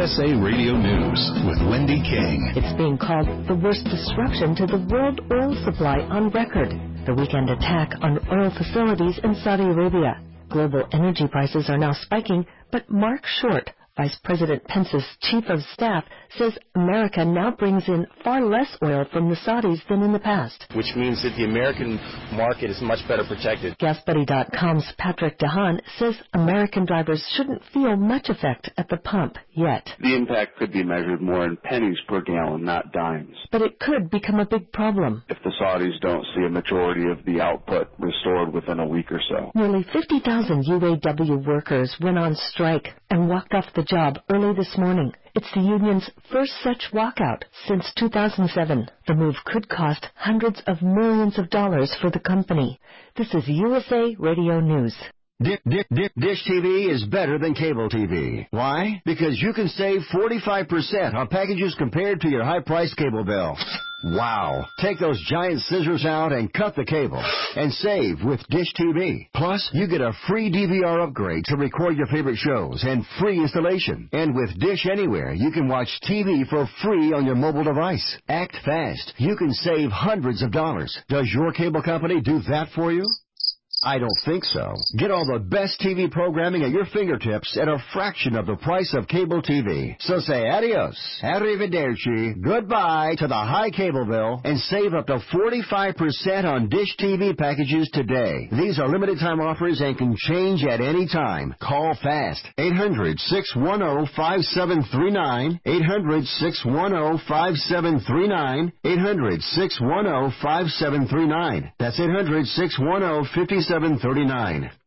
USA Radio News with Wendy King. It's being called the worst disruption to the world oil supply on record. The weekend attack on oil facilities in Saudi Arabia. Global energy prices are now spiking, but Mark Short, Vice President Pence's Chief of Staff, says America now brings in far less oil from the Saudis than in the past. Which means that the American market is much better protected. GasBuddy.com's Patrick DeHaan says American drivers shouldn't feel much effect at the pump yet. The impact could be measured more in pennies per gallon, not dimes. But it could become a big problem. If the Saudis don't see a majority of the output restored within a week or so. Nearly 50,000 UAW workers went on strike and walked off the job early this morning. It's the union's first such walkout since 2007. The move could cost hundreds of millions of dollars for the company. This is USA Radio News. Dish TV is better than cable TV. Why? Because you can save 45% on packages compared to your high-priced cable bill. Wow. Take those giant scissors out and cut the cable and save with Dish TV. Plus, you get a free DVR upgrade to record your favorite shows and free installation. And with Dish Anywhere, you can watch TV for free on your mobile device. Act fast. You can save hundreds of dollars. Does your cable company do that for you? I don't think so. Get all the best TV programming at your fingertips at a fraction of the price of cable TV. So say adios, arrivederci, goodbye to the high cable bill and save up to 45% on Dish TV packages today. These are limited time offers and can change at any time. Call fast. 800-610-5739. 800-610-5739. 800-610-5739. That's 800-610-5739.